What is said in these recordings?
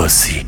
عباسی.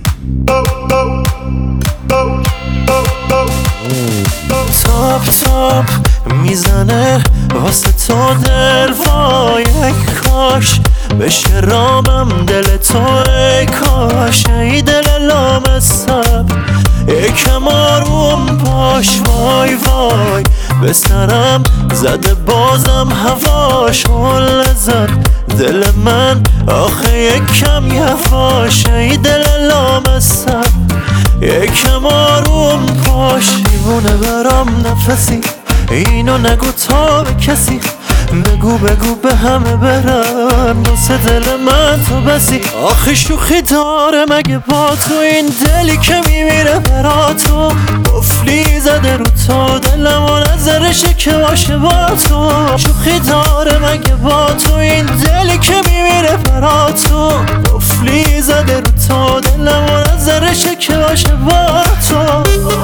تاپ تاپ میزنه واسه تو دل، وای ای کاش بشه رامم دل تو، ای کاش ای دل لامصب یکم آروم باش، وای وای به سرم زده بازم هواش، حل زد دل من آخه یکم یواش، ای دل لامصب یکم آروم باش. دیوونه برام نفسی، اینو نگو تا به کسی، بگو بگو به همه برن واسه دل من تو بسی. آخه شوخی داره مگه با تو این دلی که میمیره برا تو، قفلی زده رو تو دلم و نظرشه که باشه با تو. شوخی داره مگه با تو این دلی که میمیره برا تو، قفلی زده رو تو دلم و نظرشه که باشه با تو.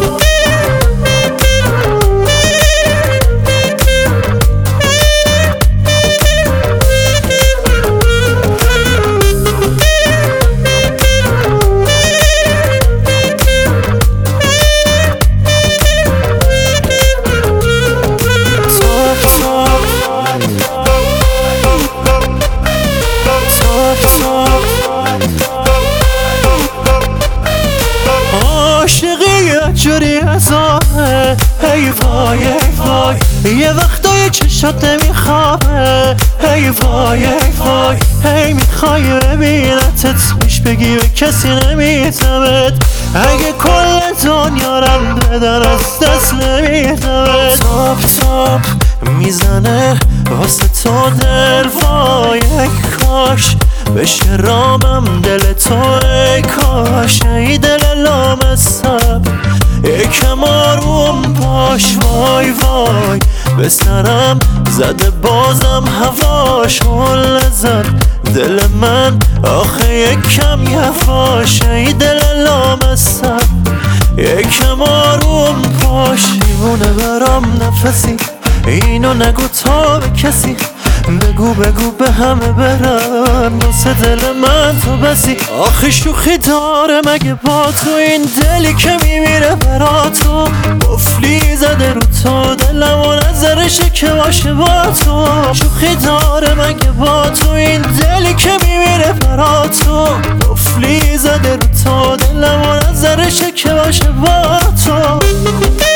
عاشقی جوری از آهه، ای وای ای وای یه وقتای چشات نمیخوابه، ای وای ای وای هی میخوای ببینتت، پیش بگی به کسی نمیتمت، اگه کل دنیا رم بدن از دست نمیتمت. تاپ تاپ میزنه واسه تو دل، وای ای کاش بشه رامم دل تو، ای کاش ای دل لامصب یکم آروم باش، وای وای به سرم زده بازم هواش، حل زد دل من آخه یکم یواش، ای دل لامصب یکم آروم باش. دیوونه برام نفسی، اینو نگو تا به کسی، بگو بگو به همه برن واسه دل من تو بسی. آخه شوخی داره مگه با تو این دلی که میمیره برا تو، قفلی زده رو تو دلم و نظرشه که باشه با تو. شوخی داره مگه با تو این دلی که میمیره برا تو، قفلی زده رو تو دلم و نظرشه که باشه با تو.